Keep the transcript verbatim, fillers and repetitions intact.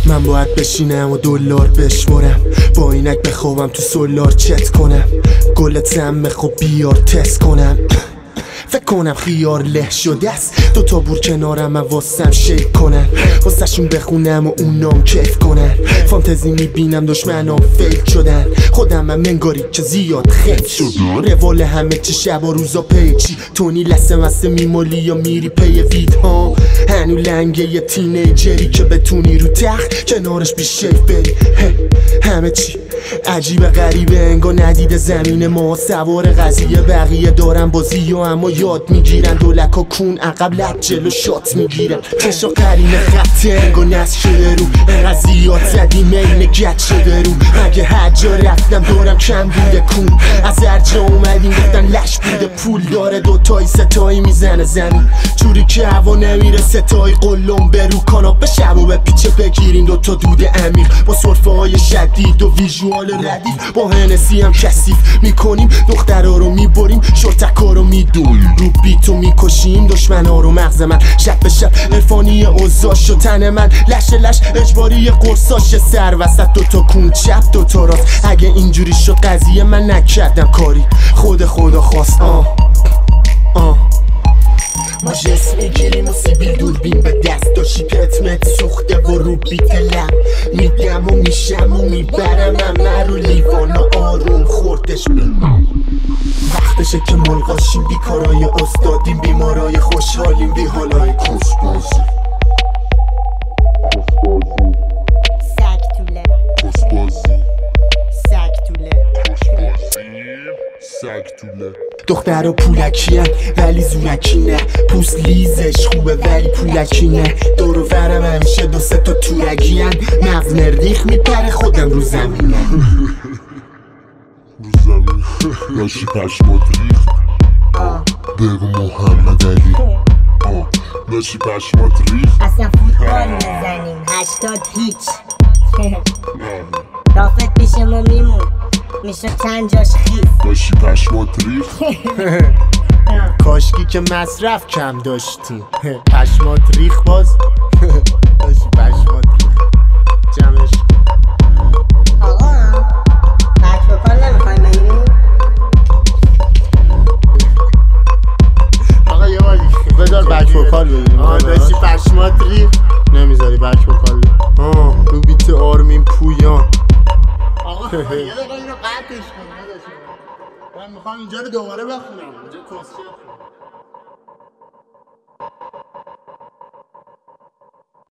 من باید بشینم و دلار بشمرم، با اینک بخوابم تو سولار چت کنم، گل تم خب بیار تست کنم. فکر کنم خیار له شده است، دوتا بور کنارم من واسم شیک کنن، واسه شون بخونم و اونام کیف کنن. فانتزی میبینم دشمنام فیل شدن، خودم من منگاری که زیاد خیف شد. روال همه چی شب و روزا پیچی، تونی لسه مسته میمالی یا میری پی وید ها. هنو لنگه یه تینیجری که بتونی رو تخت کنارش بی شیف بری. همه چی عجیب غریبه، انگار ندیده زمین ما سوار قضیه. بقیه دارن بازی و اما یاد میگیرن، دولک و کون عقب لب جلو شات میگیرن. کشا قرین خط انگار نست شده رو، انقدر زیاد زدی مین گت شده رو. اگه هر جا رفتم دارم کم بوده کون، از هر جا اومدیم گفتن لش بوده پول. داره دوتایی ستایی میزنه زمین جوری که هوا نمیره، ستایی قلم برو کاناپه شب و به پیچه بگیرین دوتا دود عمیق با سرفه های شدید و ویژوال ردیف. با هنسی هم کثیف میکنیم دخترها رو میبریم، شرطکا رو میدونیم، رو بیتو میکشیم دشمنا رو. مغز من شب به شب عرفانی اوزاش و تن من لش لش اجباری قرصاش. سر وسط دوتا کون چپ دوتا راست، اگه اینجوری شد قضیه من نکردم کاری، خود خدا خواست. آه آه ما جس میگیریم و سیبیل دوربین به دست، داشی پتمت سوخته و رو بیت لب میگم و میشم و میبرم همه رو لیوان و آروم خوردش بیم. وقتشه که ملغاشیم، بیکارای استادیم، بیمارای خوشحالیم، بی حالای کسبازی. سگ توله کسبازی سگ توله سگ توله. دختر و پولکیان ولی زورکی نه، پوست لیزش خوبه ولی پولکی نه. دور و برم همیشه دو سه تا تورگیان، مغز مریخ میپره خودم رو زمینه. رو زمین لاشی پشمات ریخت، بگو محمد علی. لاشی پشمات ریخت، اصلا فوتبال میزنیم هشتاد هیچ. رافت پیش ما میمون میشه چند جاش خیز. لاشی پشمات ریخت. کاشکی که مصرف کم داشتیم، پشمات ریخ باز. لاشی پشمات ریخ جمعش. آقا بک بکار نمیخوای بگیریم؟ آقا یه بار بذار بک وکال بگیریم. آه داشتی پشمات ریخ نمیذاری بک وکال. آه رو بیت آرمین پویان. آقا یه دقیقه اینو قطعش کن. من میخوام اینجا رو دوباره بخونم، اینجا کسچه